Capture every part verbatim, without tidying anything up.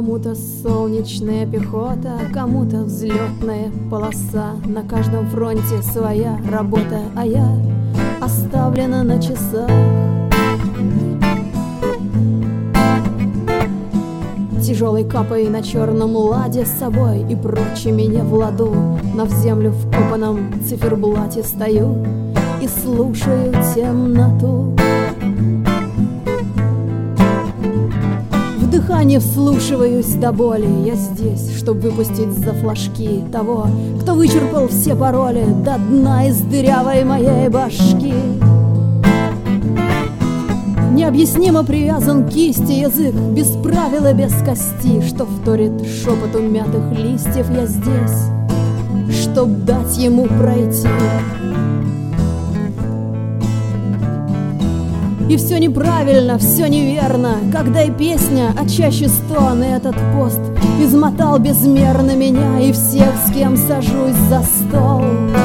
Кому-то солнечная пехота, кому-то взлетная полоса. На каждом фронте своя работа, а я оставлена на часах. Тяжелой капой на черном ладе с собой и прочими не в ладу. Но в землю в копаном циферблате стою и слушаю темноту. В дыхание вслушиваюсь до боли. Я здесь, чтоб выпустить за флажки того, кто вычерпал все пароли до дна из дырявой моей башки. Необъяснимо привязан к кисти язык, без правил и без кости, что вторит шепоту мятых листьев. Я здесь, чтоб дать ему пройти. И все неправильно, все неверно, когда и песня, а чаще стон. И этот пост измотал безмерно меня и всех, с кем сажусь за стол.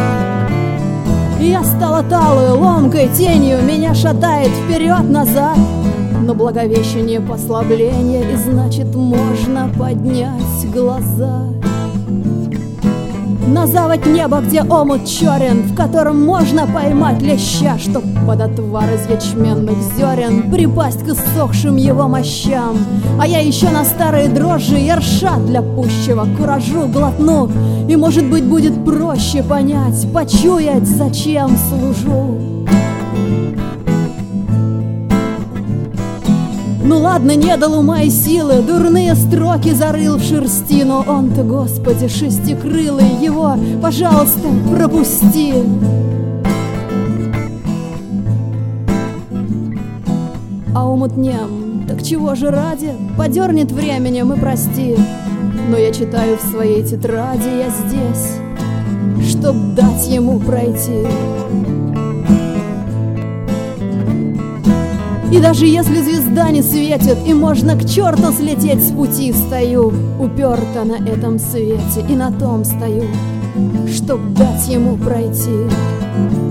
И я стала талую, ломкой тенью, меня шатает вперед-назад. Но благовещение послабление, и значит можно поднять глаза. На заводь неба, где омут черен, в котором можно поймать леща, чтоб под отвар из ячменных зерен припасть к иссохшим его мощам. А я еще на старые дрожжи ерша для пущего куражу глотну, и, может быть, будет проще понять, почуять, зачем служу. Ну ладно, не дал ума и силы, дурные строки зарыл в шерсти, но он-то, Господи, шестикрылый, его, пожалуйста, пропусти. А умутнем, так чего же ради, подернет временем и прости. Но я читаю в своей тетради, я здесь, чтоб дать ему пройти. И даже если звезда не светит, и можно к черту слететь с пути, стою уперта на этом свете, и на том стою, чтоб дать ему пройти.